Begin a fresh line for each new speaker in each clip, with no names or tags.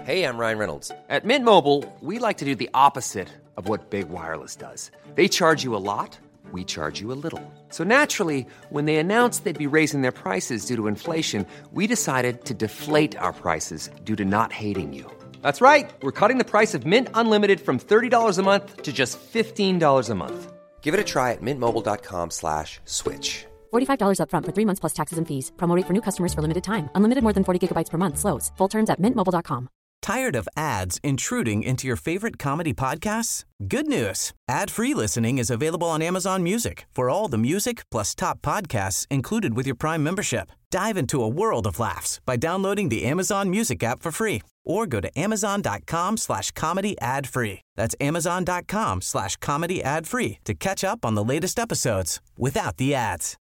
Hey, I'm Ryan Reynolds.
At Mint Mobile, we like to do the opposite of what Big Wireless does. They charge you a lot, we charge you a little. So naturally, when they announced they'd be raising their prices due to inflation, we decided to deflate our prices due to not hating you. That's right. We're cutting the price of Mint Unlimited from $30 a month to just $15 a month.
Give it a try at mintmobile.com/switch.
$45 up front for 3 months plus taxes and fees. Promo rate for new customers for limited time. Unlimited more than 40 gigabytes per month. Slows full terms at mintmobile.com.
Tired of ads intruding into your favorite comedy podcasts? Good news. Ad-free listening is available on Amazon Music for all the music plus top podcasts included with your Prime membership. Dive into a world of laughs by downloading the Amazon Music app for free or go to amazon.com/comedy ad-free. That's amazon.com/comedy ad-free to catch up on the latest episodes without the ads.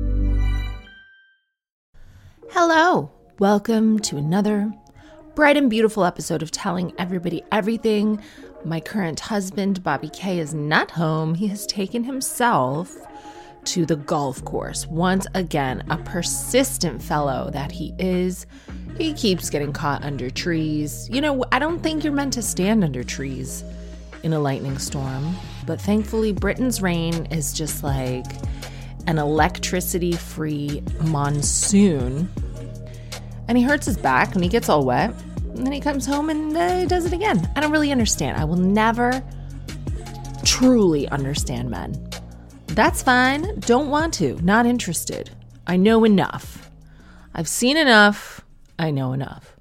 Hello. Welcome to another bright and beautiful episode of Telling Everybody Everything. My current husband, Bobby K, is not home. He has taken himself to the golf course. Once again, a persistent fellow that he is. He keeps getting caught under trees. You know, I don't think you're meant to stand under trees in a lightning storm. But thankfully, Britain's rain is just like an electricity-free monsoon. And he hurts his back and he gets all wet. And then he comes home and he does it again. I don't really understand. I will never truly understand men. That's fine. Don't want to. Not interested. I know enough. I've seen enough. I know enough.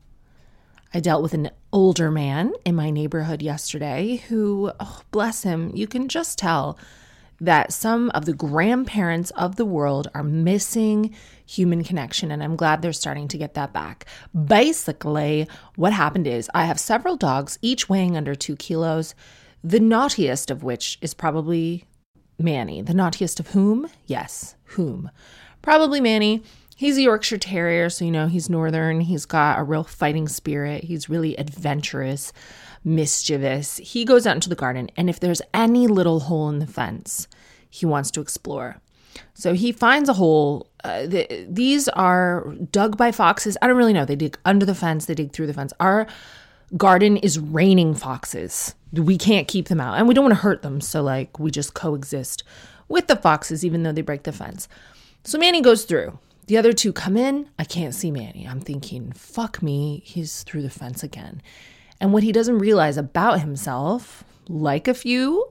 I dealt with an older man in my neighborhood yesterday who, oh, bless him, you can just tell that some of the grandparents of the world are missing human connection, and I'm glad they're starting to get that back. Basically, what happened is I have several dogs, each weighing under 2 kilos, the naughtiest of which is probably Manny. The naughtiest of whom? Yes, whom. Probably Manny. He's a Yorkshire Terrier, so you know he's northern. He's got a real fighting spirit. He's really adventurous, mischievous. He goes out into the garden, and if there's any little hole in the fence, he wants to explore. So he finds a hole. These are dug by foxes. I don't really know. They dig under the fence. They dig through the fence. Our garden is raining foxes. We can't keep them out, and we don't want to hurt them. So like we just coexist with the foxes, even though they break the fence. So Manny goes through. The other 2 come in. I can't see Manny. I'm thinking, fuck me. He's through the fence again. And what he doesn't realize about himself, like a few,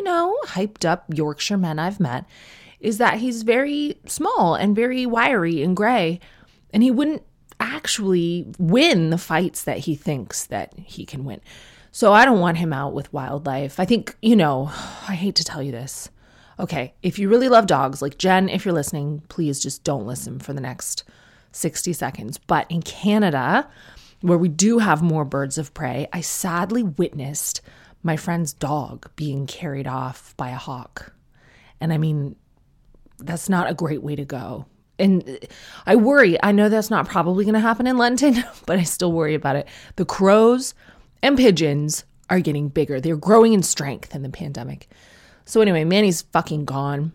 hyped up Yorkshire men I've met, is that he's very small and very wiry and gray. And he wouldn't actually win the fights that he thinks that he can win. So I don't want him out with wildlife. I think, I hate to tell you this. Okay, if you really love dogs, like Jen, if you're listening, please just don't listen for the next 60 seconds. But in Canada, where we do have more birds of prey, I sadly witnessed my friend's dog being carried off by a hawk. And I mean, that's not a great way to go. And I worry, I know that's not probably going to happen in London, but I still worry about it. The crows and pigeons are getting bigger. They're growing in strength in the pandemic. So anyway, Manny's fucking gone.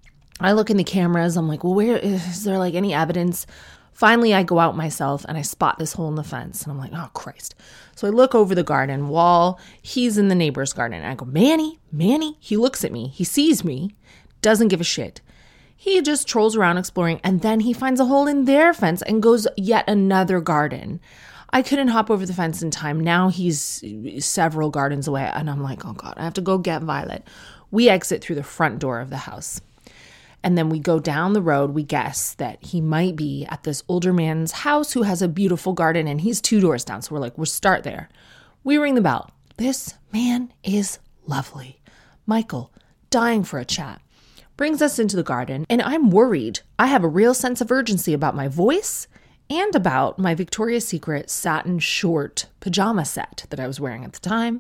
I look in the cameras. I'm like, well, where is there like any evidence? Finally, I go out myself and I spot this hole in the fence. And I'm like, oh, Christ. So I look over the garden wall. He's in the neighbor's garden. And I go, Manny. He looks at me. He sees me. Doesn't give a shit. He just trolls around exploring. And then he finds a hole in their fence and goes yet another garden. I couldn't hop over the fence in time. Now he's several gardens away. And I'm like, oh, God, I have to go get Violet. We exit through the front door of the house. And then we go down the road. We guess that he might be at this older man's house who has a beautiful garden, and he's 2 doors down. So we're like, we'll start there. We ring the bell. This man is lovely. Michael, dying for a chat. Brings us into the garden, and I'm worried. I have a real sense of urgency about my voice and about my Victoria's Secret satin short pajama set that I was wearing at the time.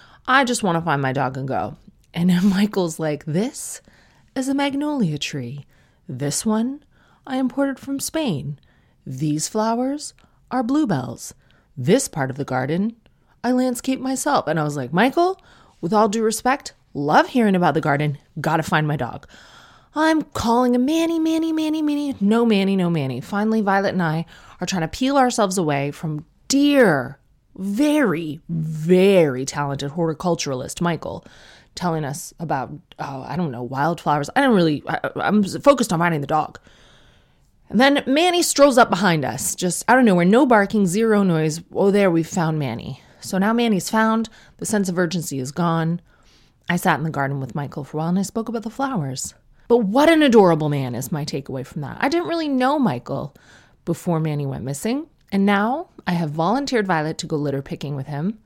I just want to find my dog and go. And then Michael's like, this is a magnolia tree. This one I imported from Spain. These flowers are bluebells. This part of the garden I landscape myself. And I was like, Michael, with all due respect, love hearing about the garden. Gotta find my dog. I'm calling him Manny. No Manny. Finally, Violet and I are trying to peel ourselves away from dear very, very talented horticulturalist, Michael, telling us about, wildflowers. I'm focused on finding the dog. And then Manny strolls up behind us, just out of nowhere, no barking, zero noise. Oh, there, we've found Manny. So now Manny's found, the sense of urgency is gone. I sat in the garden with Michael for a while and I spoke about the flowers. But what an adorable man is my takeaway from that. I didn't really know Michael before Manny went missing. And now I have volunteered Violet to go litter picking with him.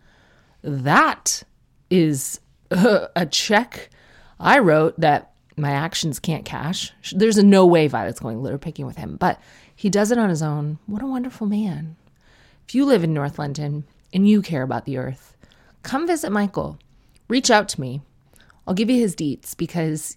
That is a check I wrote that my actions can't cash. There's no way Violet's going litter picking with him, but he does it on his own. What a wonderful man. If you live in North London and you care about the earth, come visit Michael. Reach out to me. I'll give you his deets because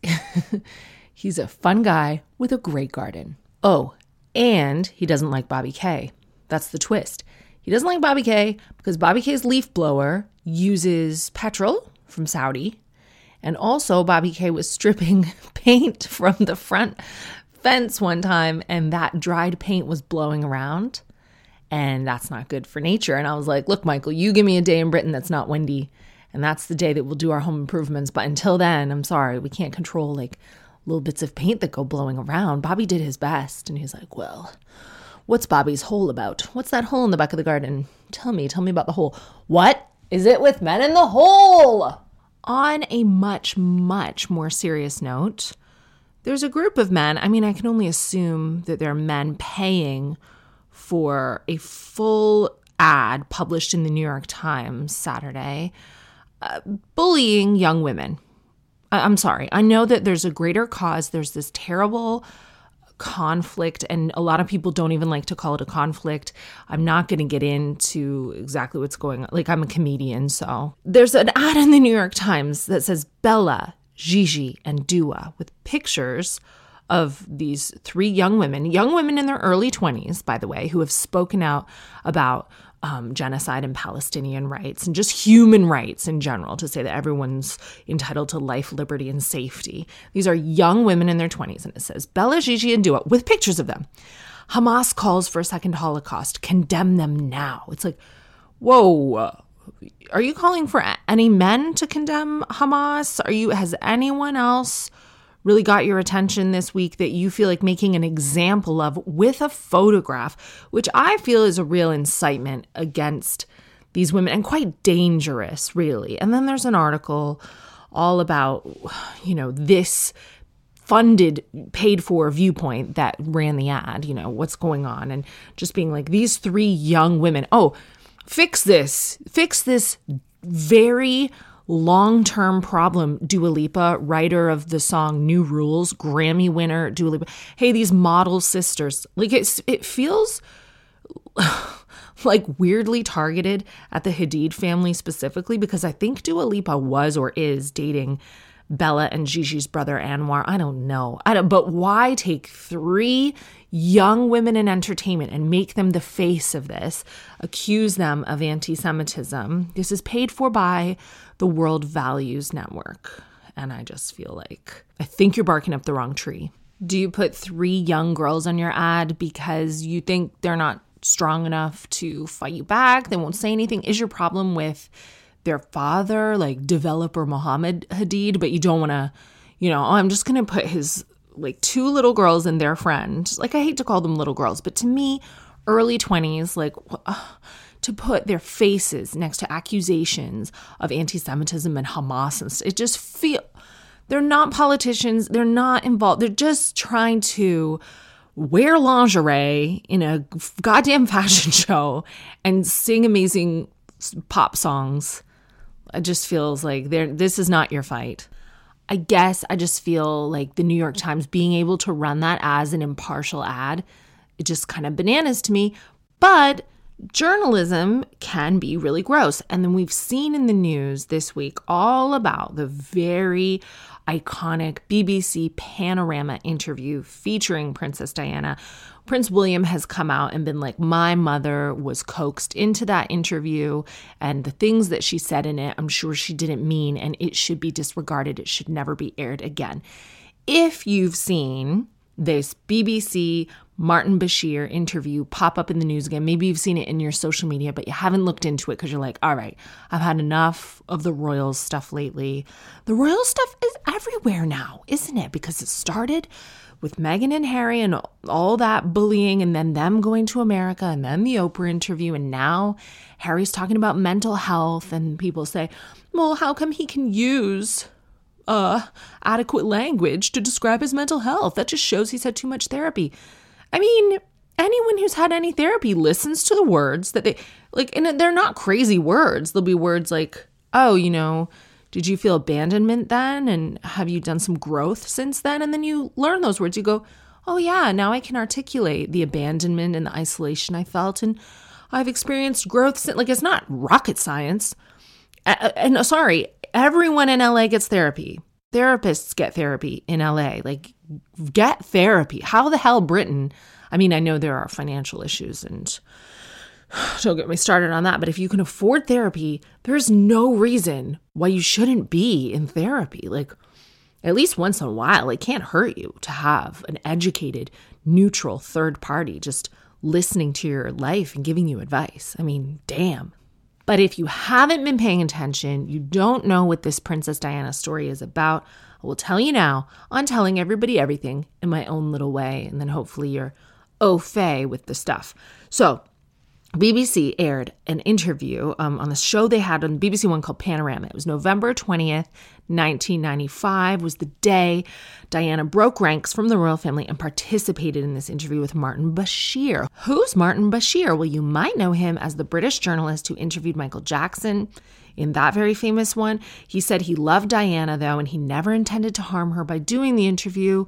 he's a fun guy with a great garden. Oh, and he doesn't like Bobby K. That's the twist. He doesn't like Bobby K because Bobby K's leaf blower uses petrol from Saudi. And also Bobby K was stripping paint from the front fence one time and that dried paint was blowing around. And that's not good for nature. And I was like, look, Michael, you give me a day in Britain that's not windy. And that's the day that we'll do our home improvements. But until then, I'm sorry, we can't control like little bits of paint that go blowing around. Bobby did his best. And he's like, well, what's Bobby's hole about? What's that hole in the back of the garden? Tell me about the hole. What is it with men in the hole? On a much, much more serious note, there's a group of men. I mean, I can only assume that they're men paying for a full ad published in the New York Times Saturday, bullying young women. I'm sorry. I know that there's a greater cause. There's this terrible conflict, and a lot of people don't even like to call it a conflict. I'm not going to get into exactly what's going on. Like, I'm a comedian, so. There's an ad in the New York Times that says Bella, Gigi, and Dua with pictures of these three young women in their early 20s, by the way, who have spoken out about genocide and Palestinian rights and just human rights in general, to say that everyone's entitled to life, liberty, and safety. These are young women in their 20s, and it says Bella, Gigi, and Dua with pictures of them. Hamas calls for a second Holocaust. Condemn them now. It's like, whoa, are you calling for any men to condemn Hamas? Has anyone else really got your attention this week that you feel like making an example of with a photograph, which I feel is a real incitement against these women and quite dangerous, really. And then there's an article all about, this funded, paid for viewpoint that ran the ad, what's going on, and just being like, these three young women, fix this very long-term problem. Dua Lipa, writer of the song New Rules, Grammy winner Dua Lipa. Hey, these model sisters, like it feels like weirdly targeted at the Hadid family specifically, because I think Dua Lipa was or is dating Bella and Gigi's brother Anwar. I don't know. But why take three young women in entertainment and make them the face of this, accuse them of anti-Semitism? This is paid for by the World Values Network. And I just feel like, I think you're barking up the wrong tree. Do you put three young girls on your ad because you think they're not strong enough to fight you back? They won't say anything. Is your problem with their father, like developer Mohammed Hadid, but you don't want to, I'm just going to put his like two little girls and their friend. Like, I hate to call them little girls, but to me, early 20s, like to put their faces next to accusations of anti-Semitism and Hamas, and it just they're not politicians. They're not involved. They're just trying to wear lingerie in a goddamn fashion show and sing amazing pop songs. It just feels like this is not your fight. I guess I just feel like the New York Times being able to run that as an impartial ad, it just kind of bananas to me. But journalism can be really gross. And then we've seen in the news this week all about the very iconic BBC Panorama interview featuring Princess Diana. Prince William has come out and been like, my mother was coaxed into that interview, and the things that she said in it, I'm sure she didn't mean, and it should be disregarded. It should never be aired again. If you've seen this BBC Martin Bashir interview pop up in the news again. Maybe you've seen it in your social media, but you haven't looked into it because you're like, all right, I've had enough of the Royals stuff lately. The Royals stuff is everywhere now, isn't it? Because it started with Meghan and Harry and all that bullying, and then them going to America, and then the Oprah interview, and now Harry's talking about mental health, and people say, well, how come he can use adequate language to describe his mental health? That just shows he's had too much therapy. I mean, anyone who's had any therapy listens to the words that they, like, and they're not crazy words. There'll be words like, oh, you know, did you feel abandonment then? And have you done some growth since then? And then you learn those words. You go, oh yeah, now I can articulate the abandonment and the isolation I felt. And I've experienced growth since. Like, it's not rocket science. And sorry, everyone in LA gets therapy. Therapists get therapy in LA. Like, get therapy. How the hell Britain? I mean, I know there are financial issues and don't get me started on that. But if you can afford therapy, there's no reason why you shouldn't be in therapy. Like, at least once in a while, it can't hurt you to have an educated, neutral third party just listening to your life and giving you advice. I mean, damn. But if you haven't been paying attention, you don't know what this Princess Diana story is about, I will tell you now on Telling Everybody Everything in my own little way. And then hopefully you're au fait with the stuff. So BBC aired an interview on the show they had on BBC One called Panorama. It was November 20th, 1995 was the day Diana broke ranks from the royal family and participated in this interview with Martin Bashir. Who's Martin Bashir? Well, you might know him as the British journalist who interviewed Michael Jackson in that very famous one. He said he loved Diana, though, and he never intended to harm her by doing the interview,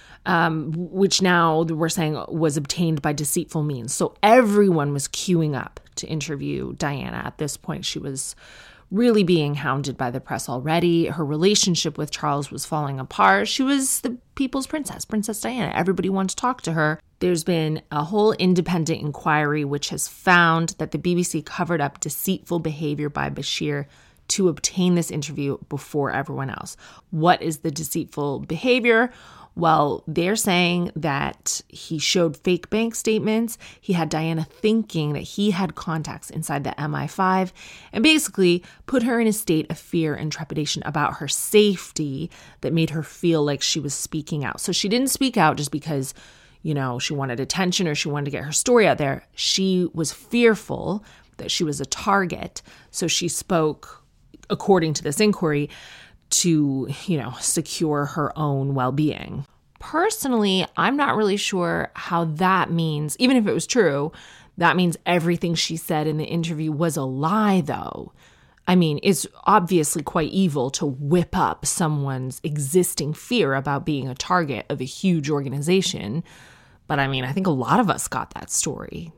which now we're saying was obtained by deceitful means. So everyone was queuing up to interview Diana. At this point, she was really being hounded by the press already. Her relationship with Charles was falling apart. She was the people's princess, Princess Diana. Everybody wanted to talk to her. There's been a whole independent inquiry which has found that the BBC covered up deceitful behavior by Bashir to obtain this interview before everyone else. What is the deceitful behavior? Well, they're saying that he showed fake bank statements. He had Diana thinking that he had contacts inside the MI5 and basically put her in a state of fear and trepidation about her safety that made her feel like she was speaking out. So she didn't speak out just because, you know, she wanted attention or she wanted to get her story out there. She was fearful that she was a target. So she spoke, according to this inquiry, to, you know, secure her own well-being. Personally, I'm not really sure how that means, even if it was true, that means everything she said in the interview was a lie, though. I mean, it's obviously quite evil to whip up someone's existing fear about being a target of a huge organization. But I mean, I think a lot of us got that story.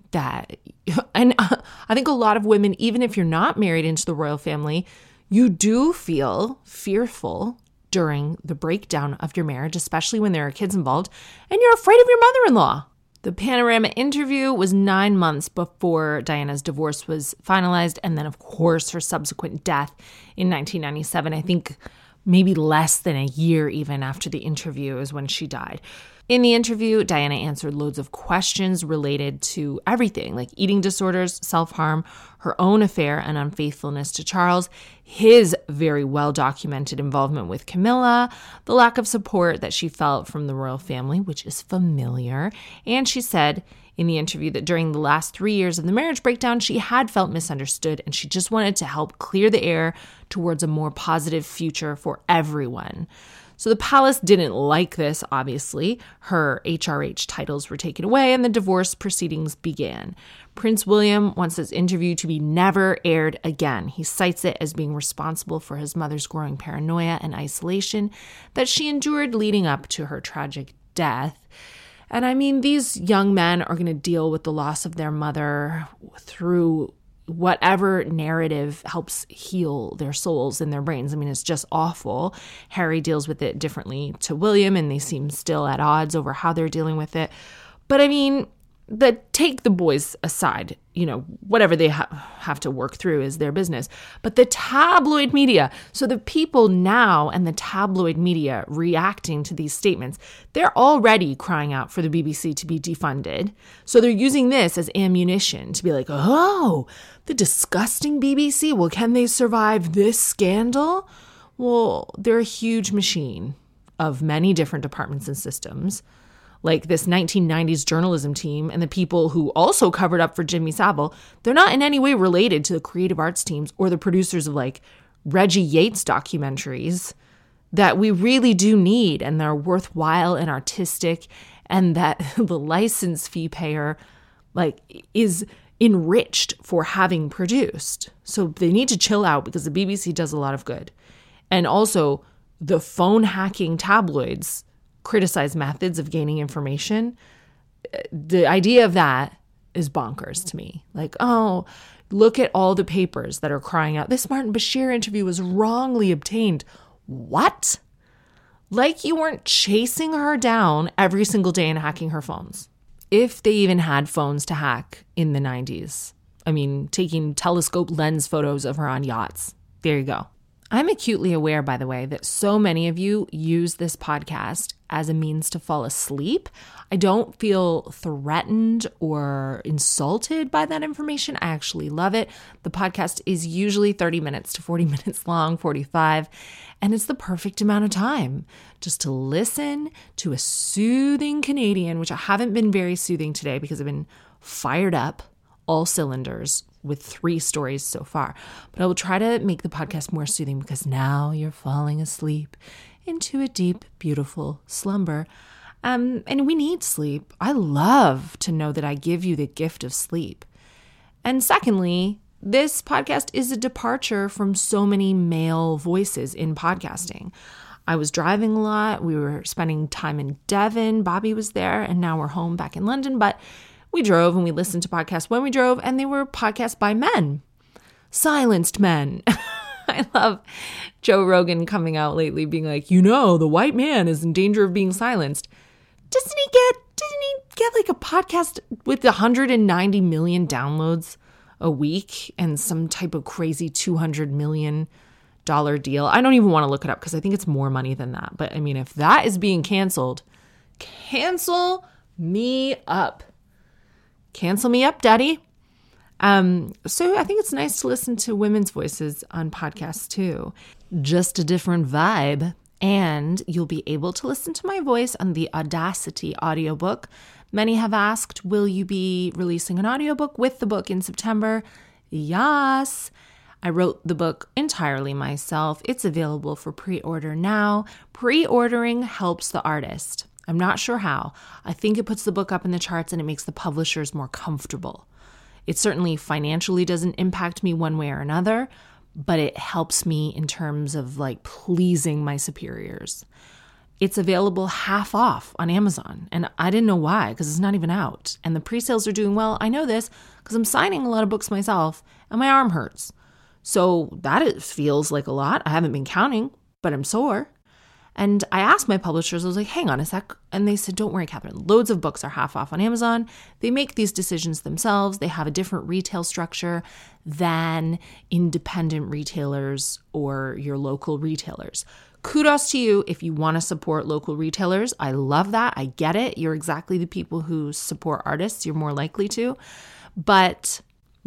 And I think a lot of women, even if you're not married into the royal family, you do feel fearful during the breakdown of your marriage, especially when there are kids involved, and you're afraid of your mother-in-law. The Panorama interview was 9 months before Diana's divorce was finalized, and then, of course, her subsequent death in 1997. I think maybe less than a year even after the interview is when she died. In the interview, Diana answered loads of questions related to everything, like eating disorders, self-harm, her own affair and unfaithfulness to Charles, his very well-documented involvement with Camilla, the lack of support that she felt from the royal family, which is familiar. And she said in the interview that during the last 3 years of the marriage breakdown, she had felt misunderstood and she just wanted to help clear the air towards a more positive future for everyone. So the palace didn't like this, obviously. Her HRH titles were taken away and the divorce proceedings began. Prince William wants this interview to be never aired again. He cites it as being responsible for his mother's growing paranoia and isolation that she endured leading up to her tragic death. And I mean, these young men are going to deal with the loss of their mother through whatever narrative helps heal their souls and their brains. I mean, it's just awful. Harry deals with it differently to William, and they seem still at odds over how they're dealing with it. But I mean, take the boys aside, whatever they have to work through is their business. But the tabloid media, so the people now and the tabloid media reacting to these statements, they're already crying out for the BBC to be defunded. So they're using this as ammunition to be like, oh, the disgusting BBC. Well, can they survive this scandal? Well, they're a huge machine of many different departments and systems, like this 1990s journalism team and the people who also covered up for Jimmy Savile. They're not in any way related to the creative arts teams or the producers of like Reggie Yates documentaries that we really do need, and they're worthwhile and artistic, and that the license fee payer is enriched for having produced. So they need to chill out because the BBC does a lot of good. And also the phone hacking tabloids criticize methods of gaining information. The idea of that is bonkers to me. Like, oh, look at all the papers that are crying out, this Martin Bashir interview was wrongly obtained. What? Like you weren't chasing her down every single day and hacking her phones. If they even had phones to hack in the 90s. I mean, taking telescope lens photos of her on yachts. There you go. I'm acutely aware, by the way, that so many of you use this podcast as a means to fall asleep. I don't feel threatened or insulted by that information. I actually love it. The podcast is usually 30 minutes to 40 minutes long, 45, and it's the perfect amount of time just to listen to a soothing Canadian, which I haven't been very soothing today because I've been fired up, all cylinders, with 3 stories so far. But I will try to make the podcast more soothing because now you're falling asleep into a deep, beautiful slumber. And we need sleep. I love to know that I give you the gift of sleep. And secondly, this podcast is a departure from so many male voices in podcasting. I was driving a lot. We were spending time in Devon. Bobby was there, and now we're home back in London. But we drove and we listened to podcasts when we drove, and they were podcasts by men, silenced men. I love Joe Rogan coming out lately being like, the white man is in danger of being silenced. Didn't he get like a podcast with 190 million downloads a week and some type of crazy $200 million deal? I don't even want to look it up because I think it's more money than that. But I mean, if that is being canceled, cancel me up. Cancel me up, daddy. So I think it's nice to listen to women's voices on podcasts too. Just a different vibe. And you'll be able to listen to my voice on the Audacity audiobook. Many have asked, will you be releasing an audiobook with the book in September? Yes. I wrote the book entirely myself. It's available for pre-order now. Pre-ordering helps the artist. I'm not sure how. I think it puts the book up in the charts and it makes the publishers more comfortable. It certainly financially doesn't impact me one way or another, but it helps me in terms of like pleasing my superiors. It's available half off on Amazon, and I didn't know why because it's not even out. And the pre-sales are doing well. I know this because I'm signing a lot of books myself and my arm hurts. So that feels like a lot. I haven't been counting, but I'm sore. And I asked my publishers, I was like, hang on a sec. And they said, don't worry, Catherine. Loads of books are half off on Amazon. They make these decisions themselves. They have a different retail structure than independent retailers or your local retailers. Kudos to you if you want to support local retailers. I love that. I get it. You're exactly the people who support artists. You're more likely to. But,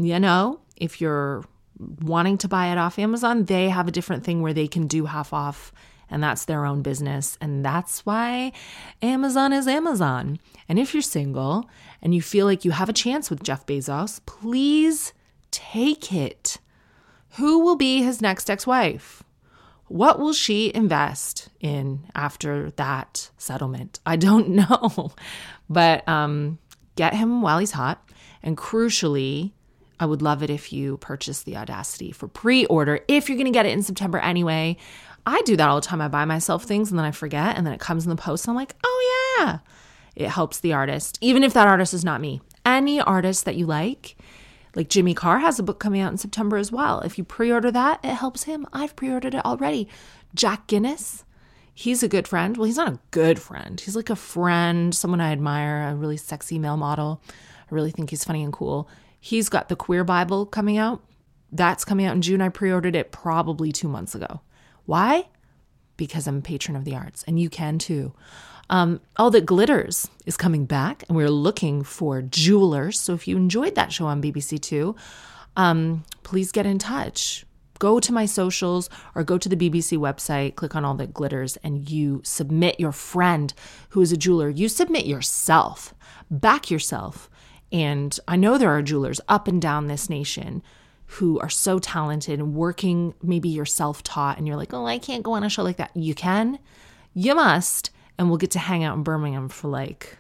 if you're wanting to buy it off Amazon, they have a different thing where they can do half off. And that's their own business. And that's why Amazon is Amazon. And if you're single and you feel like you have a chance with Jeff Bezos, please take it. Who will be his next ex-wife? What will she invest in after that settlement? I don't know. But get him while he's hot. And crucially, I would love it if you purchase the Audacity for pre-order if you're going to get it in September anyway. I do that all the time. I buy myself things and then I forget, and then it comes in the post and I'm like, oh yeah. It helps the artist, even if that artist is not me. Any artist that you like Jimmy Carr has a book coming out in September as well. If you pre-order that, it helps him. I've pre-ordered it already. Jack Guinness, he's a good friend. Well, he's not a good friend. He's like a friend, someone I admire, a really sexy male model I really think he's funny and cool. He's got the Queer Bible coming out. That's coming out in June. I pre-ordered it probably 2 months ago. Why? Because I'm a patron of the arts, and you can too. All That Glitters is coming back, and we're looking for jewelers. So if you enjoyed that show on BBC Two, please get in touch. Go to my socials or go to the BBC website, click on All That Glitters, and you submit your friend who is a jeweler. You submit yourself, back yourself. And I know there are jewelers up and down this nation who are so talented and working. Maybe you're self-taught and you're like, oh, I can't go on a show like that. You can, you must, and we'll get to hang out in Birmingham for like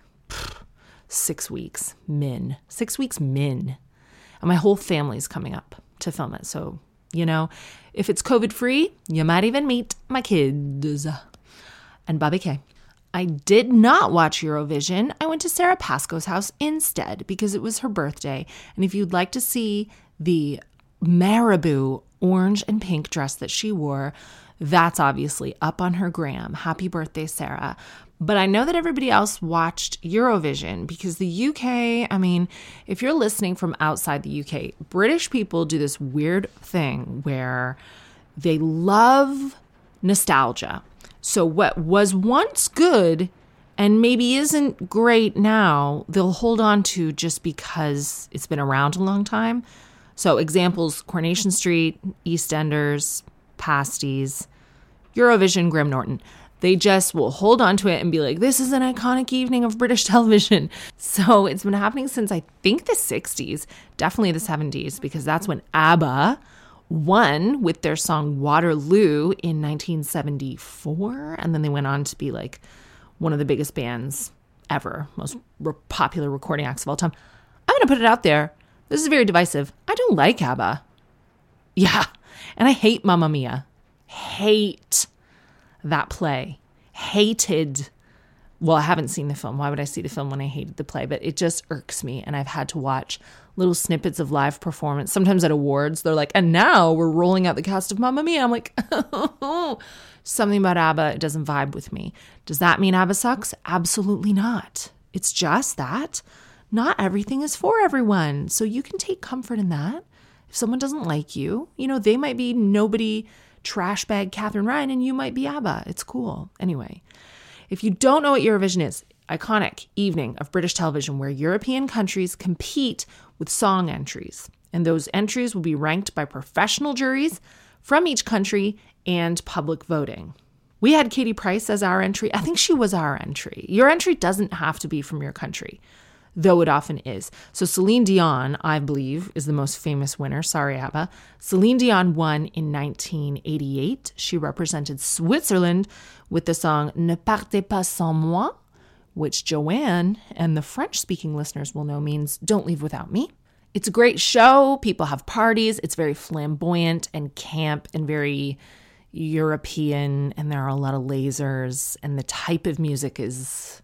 6 weeks, min. 6 weeks, min. And my whole family's coming up to film it. So, you know, if it's COVID-free, you might even meet my kids and Bobby K. I did not watch Eurovision. I went to Sarah Pascoe's house instead because it was her birthday. And if you'd like to see the marabou orange and pink dress that she wore, that's obviously up on her gram. Happy birthday, Sarah. But I know that everybody else watched Eurovision because the UK, I mean, if you're listening from outside the UK, British people do this weird thing where they love nostalgia. So what was once good and maybe isn't great now, they'll hold on to just because it's been around a long time. So examples, Coronation Street, EastEnders, Pasties, Eurovision, Graham Norton. They just will hold on to it and be like, this is an iconic evening of British television. So it's been happening since I think the 60s, definitely the 70s, because that's when ABBA won with their song Waterloo in 1974. And then they went on to be like one of the biggest bands ever, most popular recording acts of all time. I'm going to put it out there. This is very divisive. I don't like ABBA. Yeah. And I hate Mamma Mia. Hate that play. Hated. Well, I haven't seen the film. Why would I see the film when I hated the play? But it just irks me. And I've had to watch little snippets of live performance. Sometimes at awards, they're like, and now we're rolling out the cast of Mamma Mia. I'm like, something about ABBA, it doesn't vibe with me. Does that mean ABBA sucks? Absolutely not. It's just that not everything is for everyone. So you can take comfort in that. If someone doesn't like you, you know, they might be nobody trash bag Catherine Ryan and you might be ABBA. It's cool. Anyway, if you don't know what Eurovision is, iconic evening of British television where European countries compete with song entries. And those entries will be ranked by professional juries from each country and public voting. We had Katie Price as our entry. I think she was our entry. Your entry doesn't have to be from your country, though it often is. So Celine Dion, I believe, is the most famous winner. Sorry, ABBA. Celine Dion won in 1988. She represented Switzerland with the song Ne partez pas sans moi, which Joanne and the French-speaking listeners will know means don't leave without me. It's a great show. People have parties. It's very flamboyant and camp and very European, and there are a lot of lasers, and the type of music is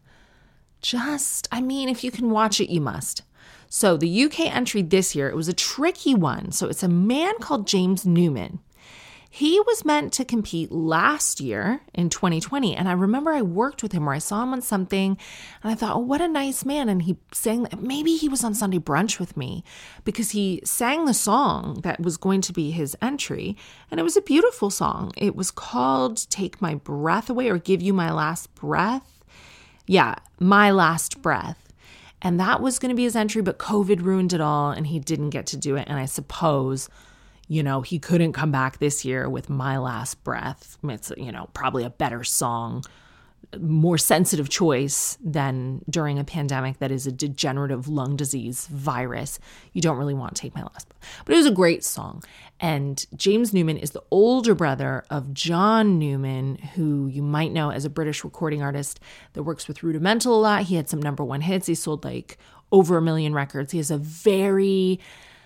just, I mean, if you can watch it, you must. So the UK entry this year, it was a tricky one. So it's a man called James Newman. He was meant to compete last year in 2020. And I remember I worked with him or I saw him on something and I thought, oh, what a nice man. And he sang, maybe he was on Sunday Brunch with me because he sang the song that was going to be his entry. And it was a beautiful song. It was called Take My Breath Away or Give You My Last Breath. Yeah, My Last Breath. And that was going to be his entry, but COVID ruined it all and he didn't get to do it. And I suppose, you know, he couldn't come back this year with My Last Breath. It's, you know, probably a better song, more sensitive choice than during a pandemic that is a degenerative lung disease virus. You don't really want to take My Last Breath. But it was a great song. And James Newman is the older brother of John Newman, who you might know as a British recording artist that works with Rudimental a lot. He had some #1 hits. He sold like over 1 million records. He has a very,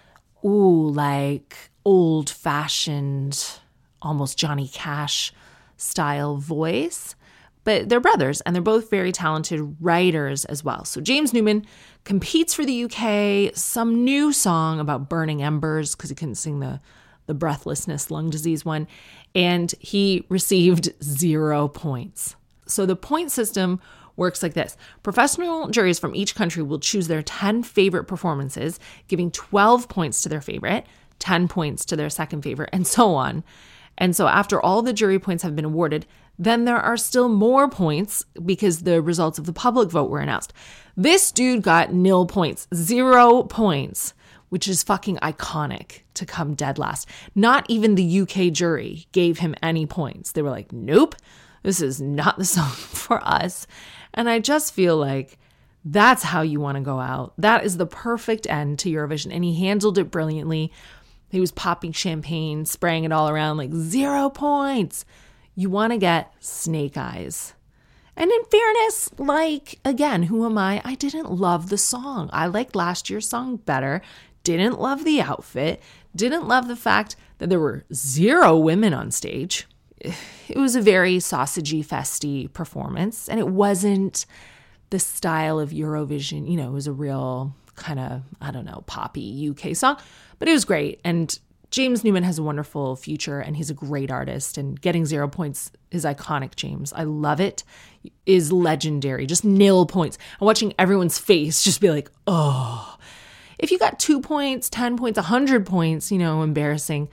like old-fashioned, almost Johnny Cash style voice. But they're brothers, and they're both very talented writers as well. So James Newman competes for the UK, some new song about burning embers, because he couldn't sing the breathlessness, lung disease one, and he received 0 points. So the point system works like this. Professional juries from each country will choose their 10 favorite performances, giving 12 points to their favorite, 10 points to their second favorite, and so on. And so after all the jury points have been awarded, then there are still more points because the results of the public vote were announced. This dude got 0 points, 0 points, which is fucking iconic to come dead last. Not even the UK jury gave him any points. They were like, nope, this is not the song for us. And I just feel like that's how you want to go out. That is the perfect end to Eurovision. And he handled it brilliantly. He was popping champagne, spraying it all around, like 0 points. You want to get snake eyes. And in fairness, like, again, who am I? I didn't love the song. I liked last year's song better. Didn't love the outfit. Didn't love the fact that there were 0 women on stage. It was a very sausagey, festy performance. And it wasn't the style of Eurovision. You know, it was a real kind of, I don't know, poppy UK song. But it was great. And James Newman has a wonderful future and he's a great artist, and getting 0 points is iconic, James. I love it. Is legendary. Just 0 points. And watching everyone's face just be like, oh. If you got 2 points, 10 points, 100 points, you know, embarrassing.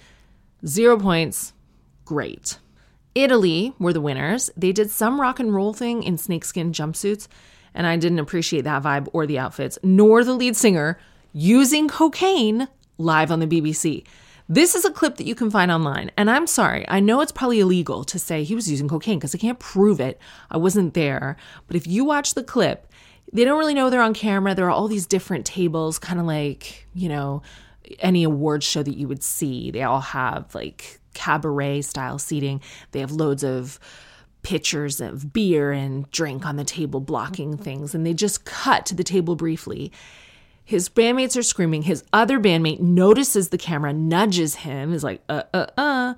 0 points, great. Italy were the winners. They did some rock and roll thing in snakeskin jumpsuits, and I didn't appreciate that vibe or the outfits, nor the lead singer using cocaine live on the BBC. This is a clip that you can find online. And I'm sorry, I know it's probably illegal to say he was using cocaine because I can't prove it. I wasn't there. But if you watch the clip, they don't really know they're on camera. There are all these different tables, kind of like, you know, any awards show that you would see. They all have like cabaret style seating. They have loads of pitchers of beer and drink on the table blocking things. And they just cut to the table briefly. His bandmates are screaming. His other bandmate notices the camera, nudges him, is like, but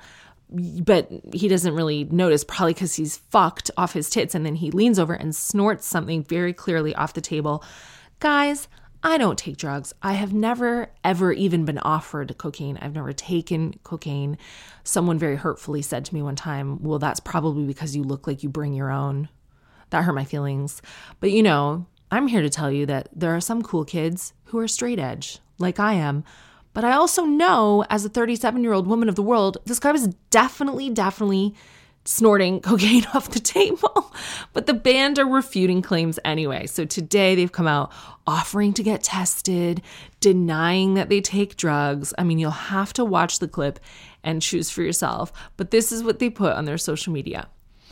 he doesn't really notice, probably because he's fucked off his tits. And then he leans over and snorts something very clearly off the table. Guys, I don't take drugs. I have never, ever even been offered cocaine. I've never taken cocaine. Someone very hurtfully said to me one time, well, that's probably because you look like you bring your own. That hurt my feelings. But you know, I'm here to tell you that there are some cool kids who are straight edge, like I am. But I also know, as a 37-year-old woman of the world, this guy was definitely snorting cocaine off the table. But the band are refuting claims anyway. So today they've come out offering to get tested, denying that they take drugs. I mean, you'll have to watch the clip and choose for yourself. But this is what they put on their social media.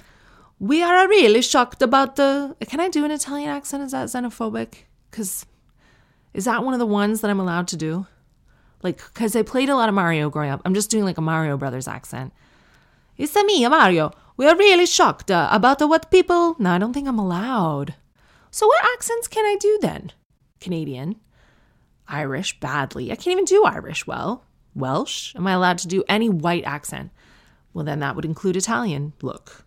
We are really shocked about the... Can I do an Italian accent? Is that xenophobic? Because is that one of the ones that I'm allowed to do? Like, because I played a lot of Mario growing up. I'm just doing like a Mario Brothers accent. It's me, Mario. We are really shocked about what people... No, I don't think I'm allowed. So what accents can I do then? Canadian. Irish, badly. I can't even do Irish well. Welsh? Am I allowed to do any white accent? Well, then that would include Italian. Look.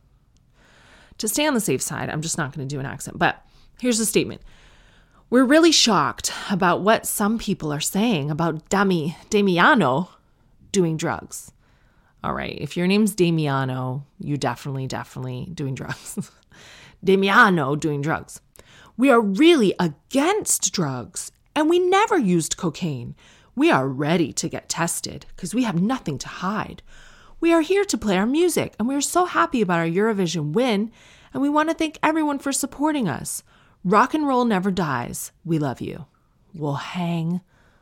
To stay on the safe side, I'm just not going to do an accent. But here's the statement. We're really shocked about what some people are saying about Damiano doing drugs. All right, if your name's Damiano, you definitely doing drugs. Damiano doing drugs. We are really against drugs, and we never used cocaine. We are ready to get tested because we have nothing to hide. We are here to play our music, and we are so happy about our Eurovision win, and we want to thank everyone for supporting us. Rock and roll never dies. We love you. Well, hang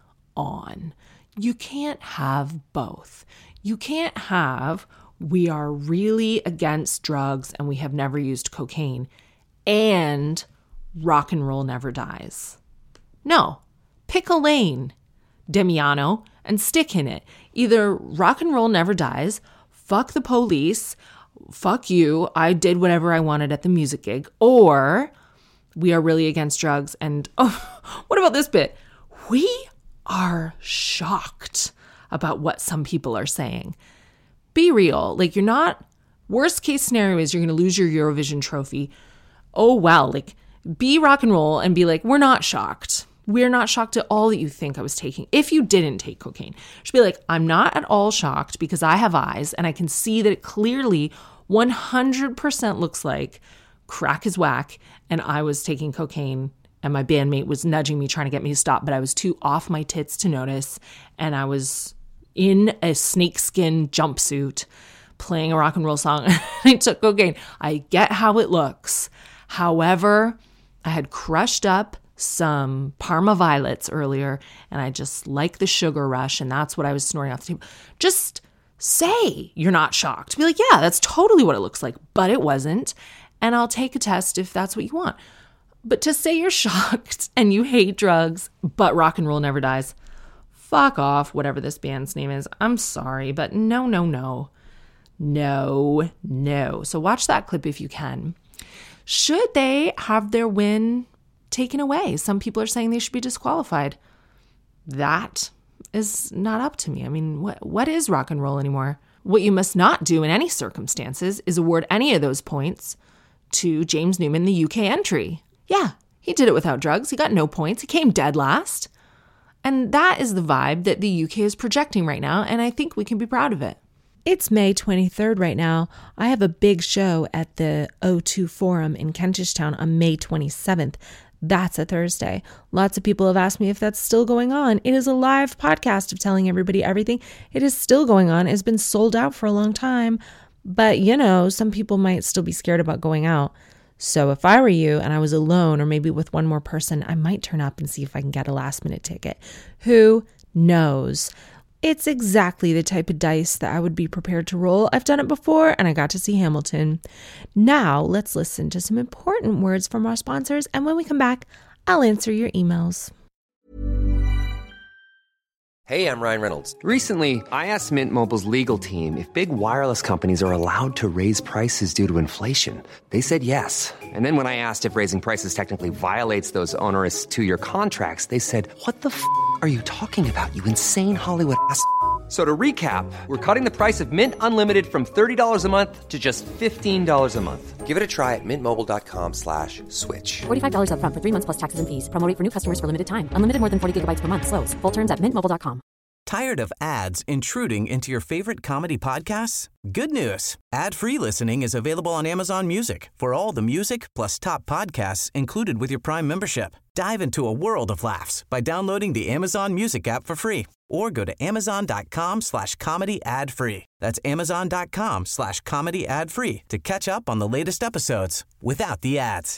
on. You can't have both. You can't have we are really against drugs and we have never used cocaine and rock and roll never dies. No. Pick a lane, Damiano, and stick in it. Either rock and roll never dies, fuck the police, fuck you, I did whatever I wanted at the music gig, or we are really against drugs. And what about this bit? We are shocked about what some people are saying. Be real. Like, you're not, worst case scenario is you're going to lose your Eurovision trophy. Oh, well, like, be rock and roll and be like, we're not shocked. We're not shocked at all that you think I was taking. If you didn't take cocaine, you should be like, I'm not at all shocked because I have eyes and I can see that it clearly 100% looks like crack is whack, and I was taking cocaine, and my bandmate was nudging me, trying to get me to stop, but I was too off my tits to notice, and I was in a snakeskin jumpsuit playing a rock and roll song. I took cocaine. I get how it looks. However, I had crushed up some Parma violets earlier, and I just like the sugar rush, and that's what I was snorting off the table. Just say you're not shocked. Be like, yeah, that's totally what it looks like, but it wasn't, and I'll take a test if that's what you want. But to say you're shocked and you hate drugs, but rock and roll never dies, fuck off, whatever this band's name is. I'm sorry, but no. So watch that clip if you can. Should they have their win taken away? Some people are saying they should be disqualified. That is not up to me. I mean, what is rock and roll anymore? What you must not do in any circumstances is award any of those points to James Newman, the UK entry. Yeah, he did it without drugs. He got no points. He came dead last. And that is the vibe that the UK is projecting right now, and I think we can be proud of it. It's May 23rd right now. I have a big show at the O2 Forum in Kentish Town on May 27th. That's a Thursday. Lots of people have asked me if that's still going on. It is a live podcast of telling everybody everything. It is still going on. It's been sold out for a long time. But, some people might still be scared about going out. So if I were you and I was alone or maybe with one more person, I might turn up and see if I can get a last minute ticket. Who knows? It's exactly the type of dice that I would be prepared to roll. I've done it before and I got to see Hamilton. Now let's listen to some important words from our sponsors. And when we come back, I'll answer your emails.
Hey, I'm Ryan Reynolds. Recently, I asked Mint Mobile's legal team if big wireless companies are allowed to raise prices due to inflation. They said yes. And then when I asked if raising prices technically violates those onerous 2-year contracts, they said, "What the f*** are you talking about, you insane Hollywood ass?" So to recap, we're cutting the price of Mint Unlimited from $30 a month to just $15 a month. Give it a try at mintmobile.com/switch.
$45 up front for 3 months plus taxes and fees. Promo rate for new customers for limited time. Unlimited more than 40 gigabytes per month. Slows full terms at mintmobile.com.
Tired of ads intruding into your favorite comedy podcasts? Good news. Ad-free listening is available on Amazon Music for all the music plus top podcasts included with your Prime membership. Dive into a world of laughs by downloading the Amazon Music app for free or go to amazon.com/comedy ad-free. That's amazon.com/comedy ad-free to catch up on the latest episodes without the ads.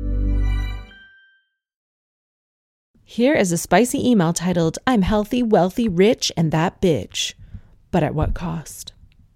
Here is a spicy email titled, "I'm healthy, wealthy, rich, and that bitch. But at what cost?"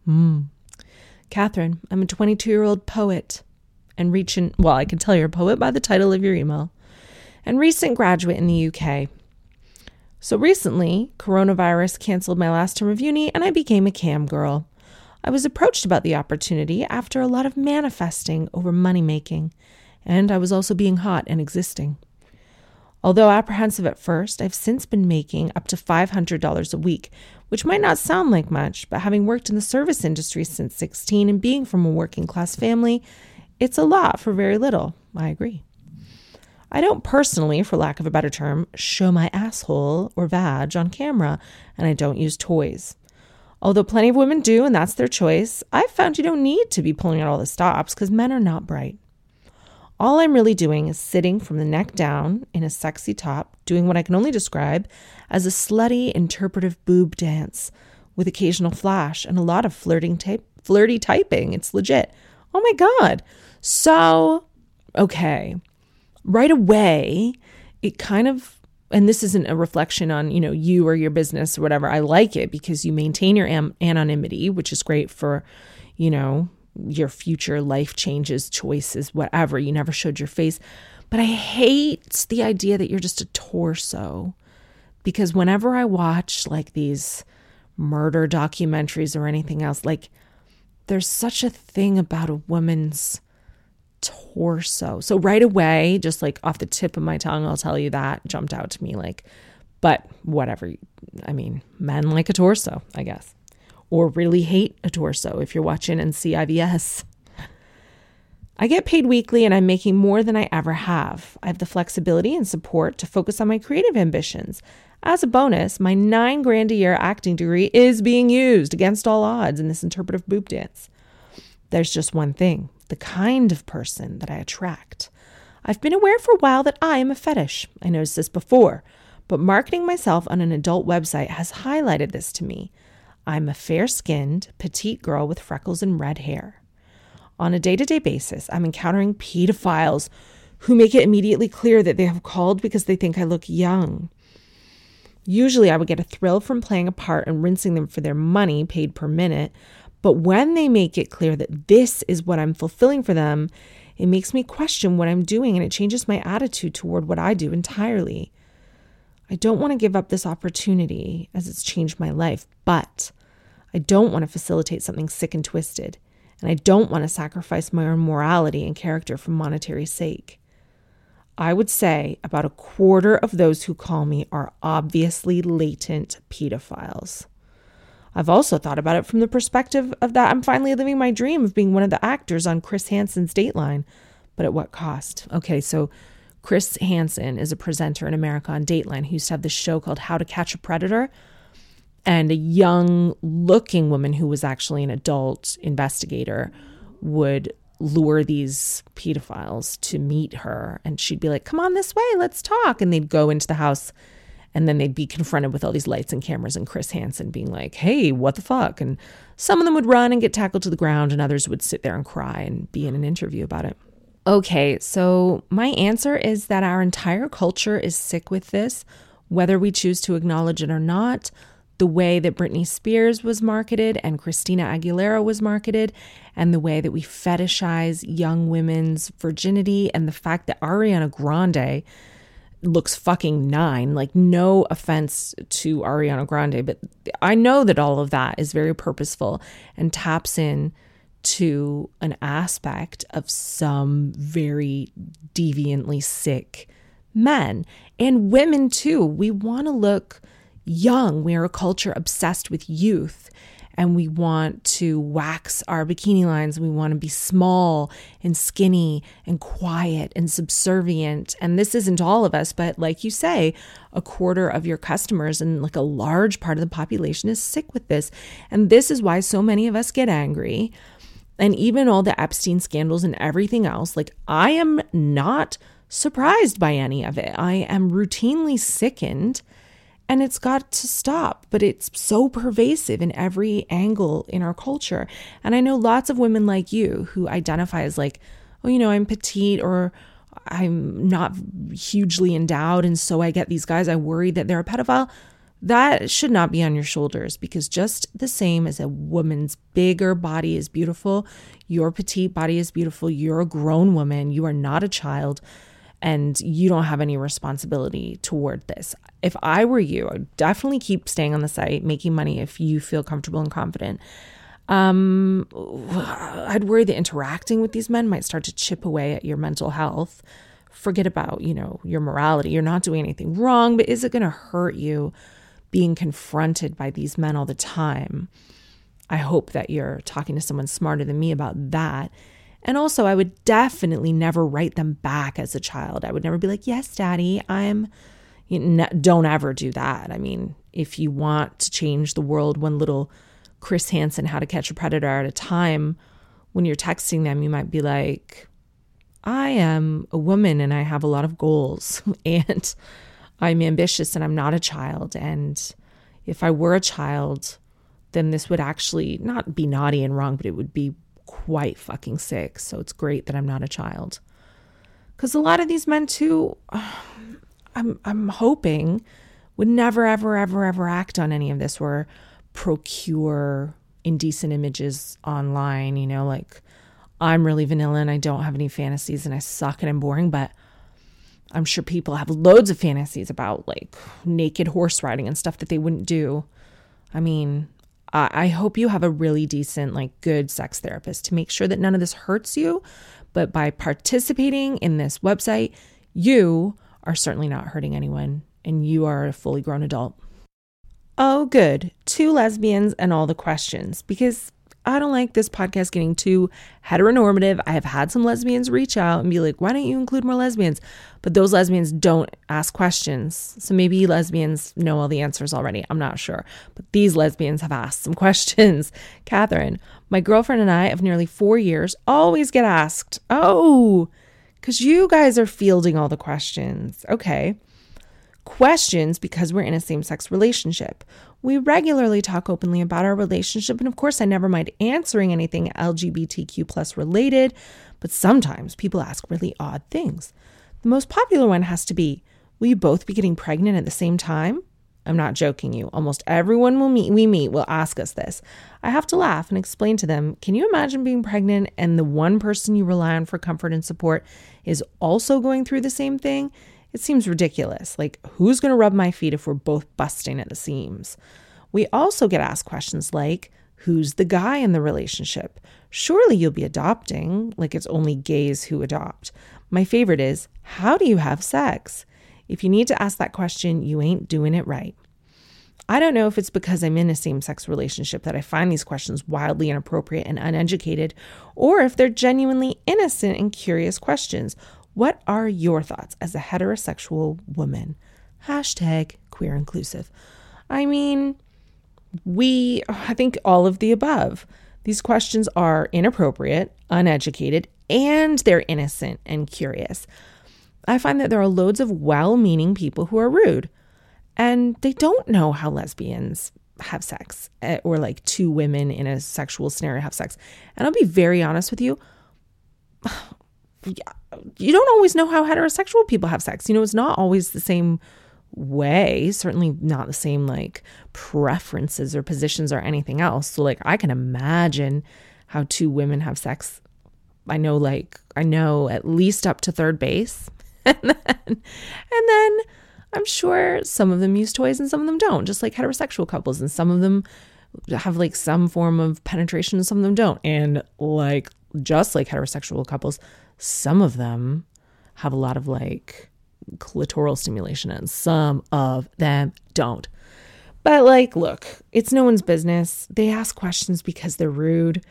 Catherine, I'm a 22-year-old poet and I can tell you're a poet by the title of your email, and recent graduate in the UK. So recently, coronavirus canceled my last term of uni and I became a cam girl. I was approached about the opportunity after a lot of manifesting over money making, and I was also being hot and existing. Although apprehensive at first, I've since been making up to $500 a week, which might not sound like much, but having worked in the service industry since 16 and being from a working class family, it's a lot for very little. I agree. I don't personally, for lack of a better term, show my asshole or vag on camera, and I don't use toys. Although plenty of women do, and that's their choice, I've found you don't need to be pulling out all the stops because men are not bright. All I'm really doing is sitting from the neck down in a sexy top, doing what I can only describe as a slutty interpretive boob dance with occasional flash and a lot of flirty typing. It's legit. Oh my God. So, okay. Right away, it kind of, and this isn't a reflection on, you or your business or whatever. I like it because you maintain your anonymity, which is great for, your future life changes, choices, whatever. You never showed your face. But I hate the idea that you're just a torso, because whenever I watch like these murder documentaries or anything else, like there's such a thing about a woman's torso. So right away, just like off the tip of my tongue, I'll tell you that jumped out to me, but whatever. I mean, men like a torso, I guess. Or really hate a torso if you're watching NCIVS. I get paid weekly and I'm making more than I ever have. I have the flexibility and support to focus on my creative ambitions. As a bonus, my $9,000 a year acting degree is being used against all odds in this interpretive boob dance. There's just one thing. the kind of person that I attract. I've been aware for a while that I am a fetish. I noticed this before, but marketing myself on an adult website has highlighted this to me. I'm a fair-skinned, petite girl with freckles and red hair. On a day-to-day basis, I'm encountering pedophiles who make it immediately clear that they have called because they think I look young. Usually I would get a thrill from playing a part and rinsing them for their money paid per minute, but when they make it clear that this is what I'm fulfilling for them, it makes me question what I'm doing and it changes my attitude toward what I do entirely. I don't want to give up this opportunity as it's changed my life, but I don't want to facilitate something sick and twisted, and I don't want to sacrifice my own morality and character for monetary sake. I would say about a quarter of those who call me are obviously latent pedophiles. I've also thought about it from the perspective of that I'm finally living my dream of being one of the actors on Chris Hansen's Dateline, but at what cost? Okay, so Chris Hansen is a presenter in America on Dateline who used to have this show called How to Catch a Predator, and a young-looking woman who was actually an adult investigator would lure these pedophiles to meet her, and she'd be like, come on this way, let's talk. And they'd go into the house, and then they'd be confronted with all these lights and cameras and Chris Hansen being like, hey, what the fuck? And some of them would run and get tackled to the ground, and others would sit there and cry and be in an interview about it. Okay, so my answer is that our entire culture is sick with this, whether we choose to acknowledge it or not. The way that Britney Spears was marketed and Christina Aguilera was marketed, and the way that we fetishize young women's virginity, and the fact that Ariana Grande looks fucking 9. Like, no offense to Ariana Grande, but I know that all of that is very purposeful and taps in to an aspect of some very deviantly sick men and women too. We want to look young. We are a culture obsessed with youth, and we want to wax our bikini lines. We want to be small and skinny and quiet and subservient. And this isn't all of us, but like you say, a quarter of your customers and like a large part of the population is sick with this. And this is why so many of us get angry. And even all the Epstein scandals and everything else, like, I am not surprised by any of it. I am routinely sickened. And it's got to stop, but it's so pervasive in every angle in our culture. And I know lots of women like you who identify as like, oh, you know, I'm petite, or I'm not hugely endowed, and so I get these guys, I worry that they're a pedophile. That should not be on your shoulders, because just the same as a woman's bigger body is beautiful, your petite body is beautiful. You're a grown woman. You are not a child. And you don't have any responsibility toward this. If I were you, I'd definitely keep staying on the site, making money if you feel comfortable and confident. I'd worry that interacting with these men might start to chip away at your mental health. Forget about, you know, your morality. You're not doing anything wrong, but is it going to hurt you being confronted by these men all the time? I hope that you're talking to someone smarter than me about that. And also, I would definitely never write them back as a child. I would never be like, yes, daddy, don't ever do that. I mean, if you want to change the world one little Chris Hansen How to Catch a Predator at a time, when you're texting them, you might be like, I am a woman and I have a lot of goals and I'm ambitious and I'm not a child. And if I were a child, then this would actually not be naughty and wrong, but it would be quite fucking sick. So it's great that I'm not a child. Because a lot of these men too, I'm hoping would never, ever, ever, ever act on any of this or procure indecent images online, you know, like, I'm really vanilla and I don't have any fantasies and I suck and I'm boring, but I'm sure people have loads of fantasies about like naked horse riding and stuff that they wouldn't do. I mean, I hope you have a really decent, like, good sex therapist to make sure that none of this hurts you. But by participating in this website, you are certainly not hurting anyone, and you are a fully grown adult. Oh, good. 2 lesbians and all the questions, because I don't like this podcast getting too heteronormative. I have had some lesbians reach out and be like, why don't you include more lesbians? But those lesbians don't ask questions. So maybe lesbians know all the answers already. I'm not sure. But these lesbians have asked some questions. Catherine, my girlfriend and I of nearly 4 years always get asked, oh, because you guys are fielding all the questions. Okay. Questions because we're in a same-sex relationship. We regularly talk openly about our relationship, and of course, I never mind answering anything LGBTQ plus related, but sometimes people ask really odd things. The most popular one has to be, will you both be getting pregnant at the same time? I'm not joking you. Almost everyone we meet will ask us this. I have to laugh and explain to them, can you imagine being pregnant and the one person you rely on for comfort and support is also going through the same thing? It seems ridiculous. Like, who's going to rub my feet if we're both busting at the seams? We also get asked questions like, who's the guy in the relationship? Surely you'll be adopting, like it's only gays who adopt. My favorite is, how do you have sex? If you need to ask that question, you ain't doing it right. I don't know if it's because I'm in a same-sex relationship that I find these questions wildly inappropriate and uneducated, or if they're genuinely innocent and curious questions. What are your thoughts as a heterosexual woman? #queer inclusive. I mean, I think all of the above. These questions are inappropriate, uneducated, and they're innocent and curious. I find that there are loads of well-meaning people who are rude, and they don't know how lesbians have sex, or like two women in a sexual scenario have sex. And I'll be very honest with you. You don't always know how heterosexual people have sex. You know, it's not always the same way, certainly not the same like preferences or positions or anything else. So like I can imagine how two women have sex. I know at least up to third base. and then I'm sure some of them use toys and some of them don't, just like heterosexual couples, and some of them have like some form of penetration and some of them don't. And like just like heterosexual couples, some of them have a lot of like clitoral stimulation and some of them don't. But like, look, it's no one's business. They ask questions because they're rude.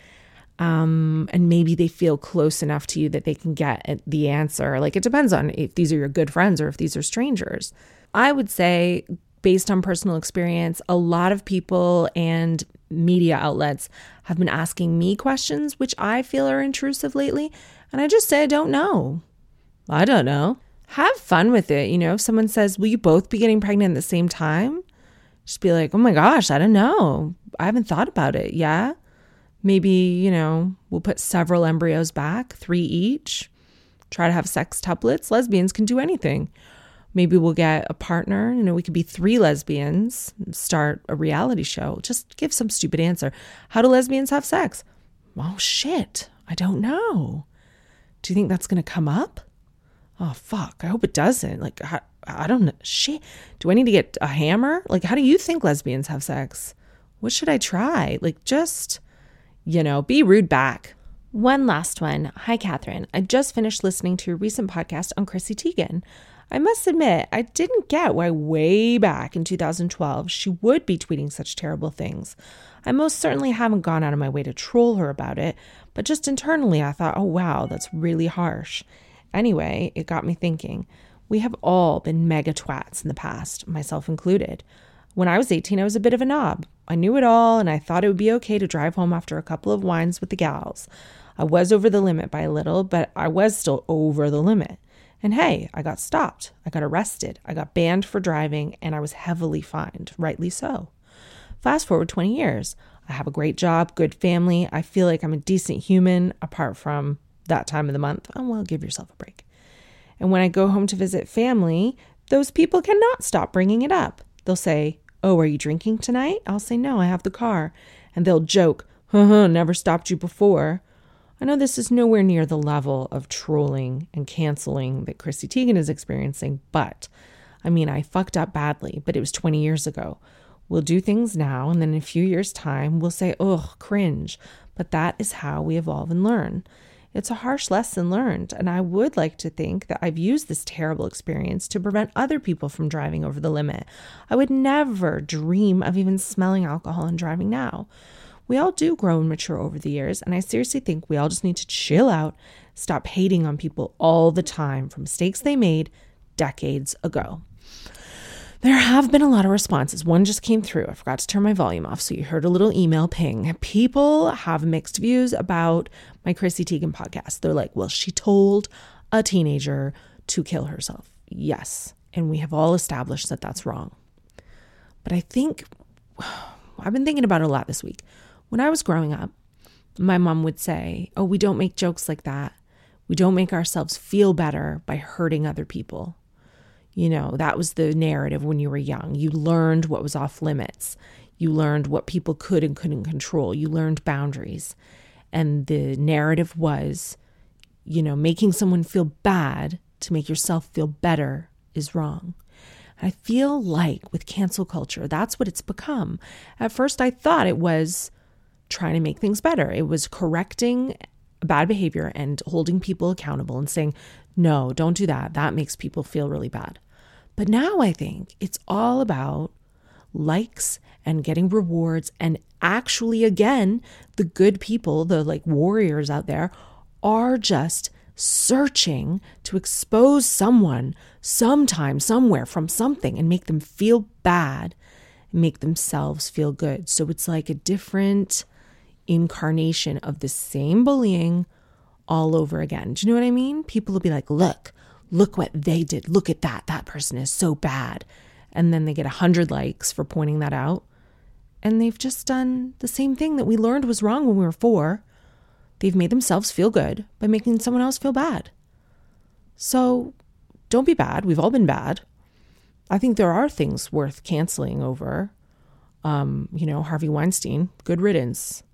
And maybe they feel close enough to you that they can get the answer. Like it depends on if these are your good friends or if these are strangers. I would say, based on personal experience, a lot of people and media outlets have been asking me questions which I feel are intrusive lately. And I just say, I don't know. I don't know. Have fun with it. You know, if someone says, will you both be getting pregnant at the same time? Just be like, oh my gosh, I don't know. I haven't thought about it. Yeah. Maybe, you know, we'll put several embryos back, 3 each, try to have sextuplets. Lesbians can do anything. Maybe we'll get a partner. You know, we could be 3 lesbians, start a reality show. Just give some stupid answer. How do lesbians have sex? Oh, shit. I don't know. Do you think that's going to come up? Oh, fuck. I hope it doesn't. Like, I don't know. Shit. Do I need to get a hammer? Like, how do you think lesbians have sex? What should I try? Like, just, you know, be rude back. One last one. Hi, Catherine. I just finished listening to your recent podcast on Chrissy Teigen. I must admit, I didn't get why way back in 2012 she would be tweeting such terrible things. I most certainly haven't gone out of my way to troll her about it, but just internally I thought, oh wow, that's really harsh. Anyway, it got me thinking. We have all been mega twats in the past, myself included. When I was 18, I was a bit of a knob. I knew it all, and I thought it would be okay to drive home after a couple of wines with the gals. I was over the limit by a little, but I was still over the limit. And hey, I got stopped. I got arrested. I got banned for driving, and I was heavily fined, rightly so. Fast forward 20 years. I have a great job, good family. I feel like I'm a decent human, apart from that time of the month. Oh, well, give yourself a break. And when I go home to visit family, those people cannot stop bringing it up. They'll say, oh, are you drinking tonight? I'll say, no, I have the car. And they'll joke, never stopped you before. I know this is nowhere near the level of trolling and canceling that Chrissy Teigen is experiencing, but I mean, I fucked up badly, but it was 20 years ago. We'll do things now, and then in a few years' time, we'll say, ugh, cringe. But that is how we evolve and learn. It's a harsh lesson learned, and I would like to think that I've used this terrible experience to prevent other people from driving over the limit. I would never dream of even smelling alcohol and driving now. We all do grow and mature over the years, and I seriously think we all just need to chill out, stop hating on people all the time for mistakes they made decades ago. There have been a lot of responses. One just came through. I forgot to turn my volume off, so you heard a little email ping. People have mixed views about my Chrissy Teigen podcast. They're like, well, she told a teenager to kill herself. Yes, and we have all established that that's wrong. But I think, I've been thinking about it a lot this week. When I was growing up, my mom would say, oh, we don't make jokes like that. We don't make ourselves feel better by hurting other people. You know, that was the narrative when you were young. You learned what was off limits. You learned what people could and couldn't control. You learned boundaries. And the narrative was, you know, making someone feel bad to make yourself feel better is wrong. I feel like with cancel culture, that's what it's become. At first, I thought it was trying to make things better. It was correcting bad behavior and holding people accountable and saying, no, don't do that. That makes people feel really bad. But now I think it's all about likes and getting rewards. And actually, again, the good people, the like warriors out there, are just searching to expose someone sometime, somewhere from something and make them feel bad and make themselves feel good. So it's like a different incarnation of the same bullying all over again. Do you know what I mean? People will be like, look what they did. Look at that. That person is so bad. And then they get 100 likes for pointing that out. And they've just done the same thing that we learned was wrong when we were 4. They've made themselves feel good by making someone else feel bad. So don't be bad. We've all been bad. I think there are things worth canceling over. Harvey Weinstein, good riddance.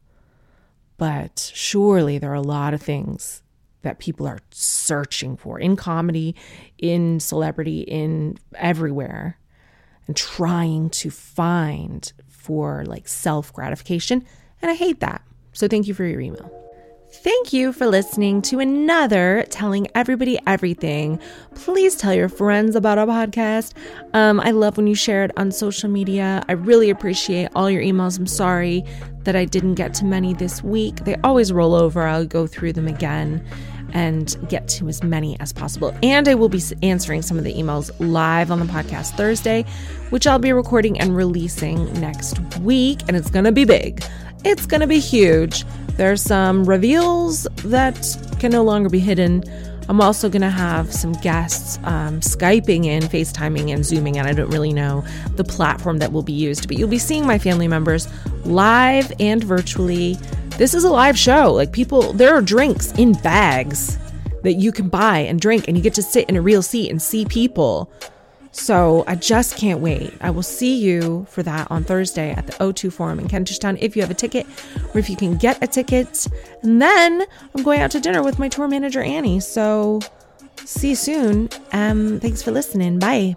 But surely there are a lot of things that people are searching for in comedy, in celebrity, in everywhere, and trying to find for like self-gratification. And I hate that. So thank you for your email. Thank you for listening to another Telling Everybody Everything. Please tell your friends about our podcast. I love when you share it on social media. I really appreciate all your emails. I'm sorry that I didn't get to many this week. They always roll over. I'll go through them again and get to as many as possible. And I will be answering some of the emails live on the podcast Thursday, which I'll be recording and releasing next week. And it's going to be big. It's going to be huge. There's some reveals that can no longer be hidden. I'm also going to have some guests Skyping in, FaceTiming, and Zooming, and I don't really know the platform that will be used. But you'll be seeing my family members live and virtually. This is a live show. Like there are drinks in bags that you can buy and drink, and you get to sit in a real seat and see people. So I just can't wait. I will see you for that on Thursday at the O2 Forum in Kentish Town if you have a ticket or if you can get a ticket. And then I'm going out to dinner with my tour manager, Annie. So see you soon. Thanks for listening. Bye.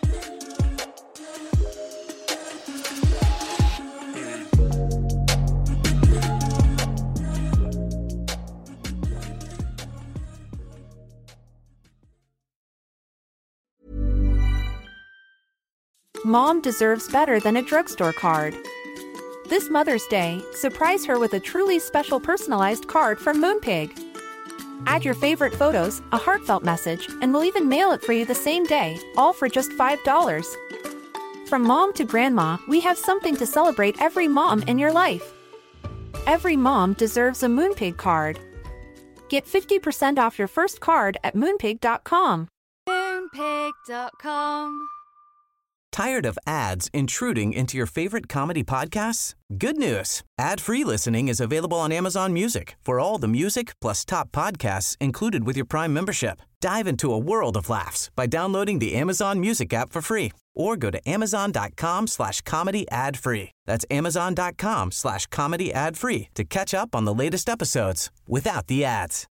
Mom deserves better than a drugstore card. This Mother's Day, surprise her with a truly special personalized card from Moonpig. Add your favorite photos, a heartfelt message, and we'll even mail it for you the same day, all for just $5. From mom to grandma, we have something to celebrate every mom in your life. Every mom deserves a Moonpig card. Get 50% off your first card at Moonpig.com.
Moonpig.com.
Tired of ads intruding into your favorite comedy podcasts? Good news. Ad-free listening is available on Amazon Music for all the music plus top podcasts included with your Prime membership. Dive into a world of laughs by downloading the Amazon Music app for free or go to amazon.com/comedy ad-free. That's amazon.com/comedy ad-free to catch up on the latest episodes without the ads.